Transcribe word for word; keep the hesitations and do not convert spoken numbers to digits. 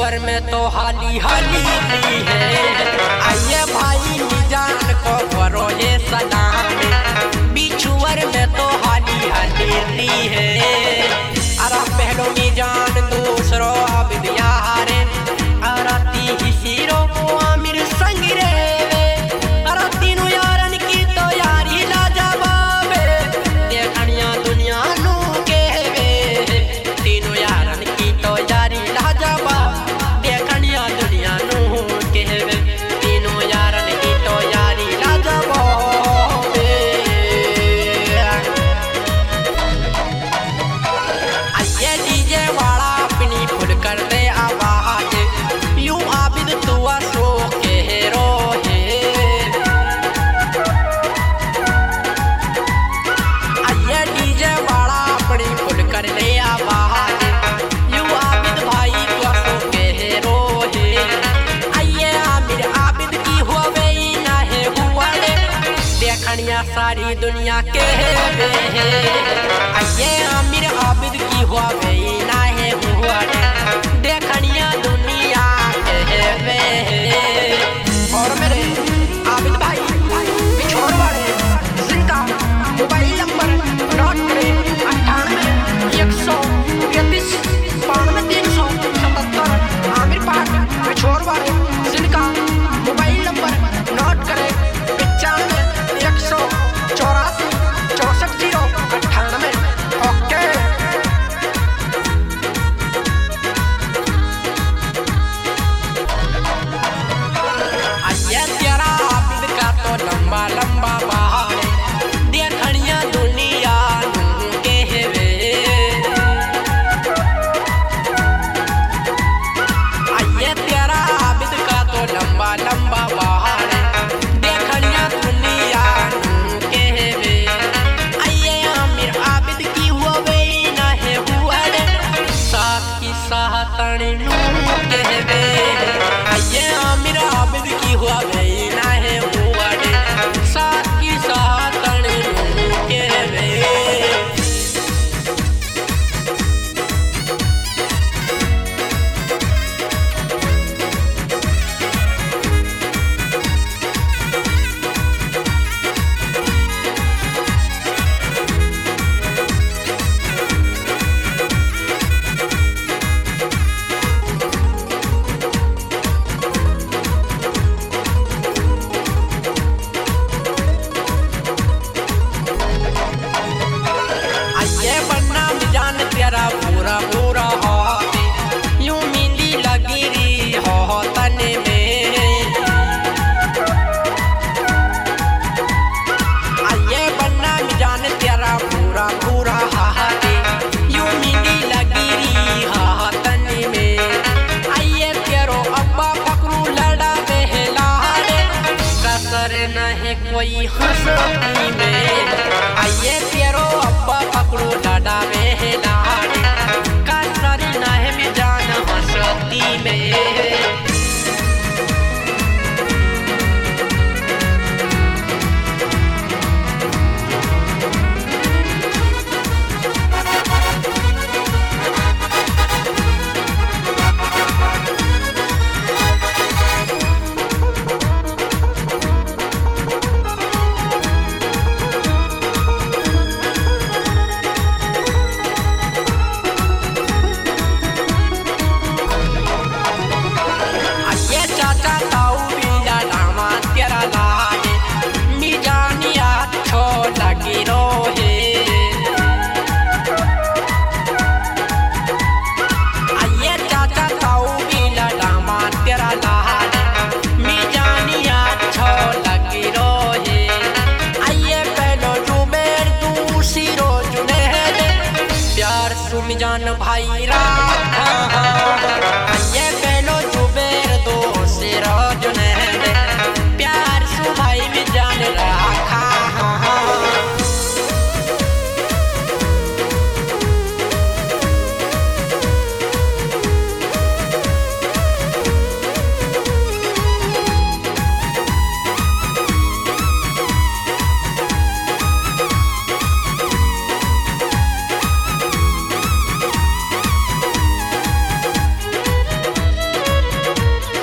बिछुअर में तो हाली हाली है। आइए भाई निजान को करो ये सलाम, बिछुअर में तो हाली हाली है। अरे पहलो निजान दूसरो अब बिहारे, अरे ती हीरो को आमिर संग रे। अरे तीनों यारन की तो यारी लाजवाब, देखनिया दुनिया नू के वे। तीनों यारन की तो यारी लाजवाब, देखनिया दुनिया नू के वे। तीनों यारन की तो यारी लाजवाब। आइए डीजे वाला अपनी फुल कर दे आवाज, यूं आबिद तू सो के रो है। आइए डीजे वाला अपनी फुल कर दे आवाज, यूं आबिद भाई तू सो के रो है। आइए आमिर आबिद की हुए ना है हुआ रे, देखनिया सारी दुनिया के वे। आइए आमिर आबिद की हुए ना है हुआ रे, देखनिया दुनिया के वे। और मेरे आबिद भाई बिछोर वाले जिनका मोबाइल नंबर नोट करें अट्ठानवे एक सौ पैंतीस बानवे तीन सौ सतहत्तर। आमिर पाठ बिछोर वाले जिनका मोबाइल नंबर नोट करें पचानवे एक सौ चौरासी चौसठ जीरो अट्ठानवे। ओके आइए तेरा आबिद का तो लंबा लंबा बहार, देखनिया दुनिया नू के वे। आइए तेरा आबिद का तो लंबा लंबा बहार, देखनिया दुनिया नू के वे। आइए आमिर आबिद की हुए ना है हुआ रे, साथ की साहतनी नू के वे।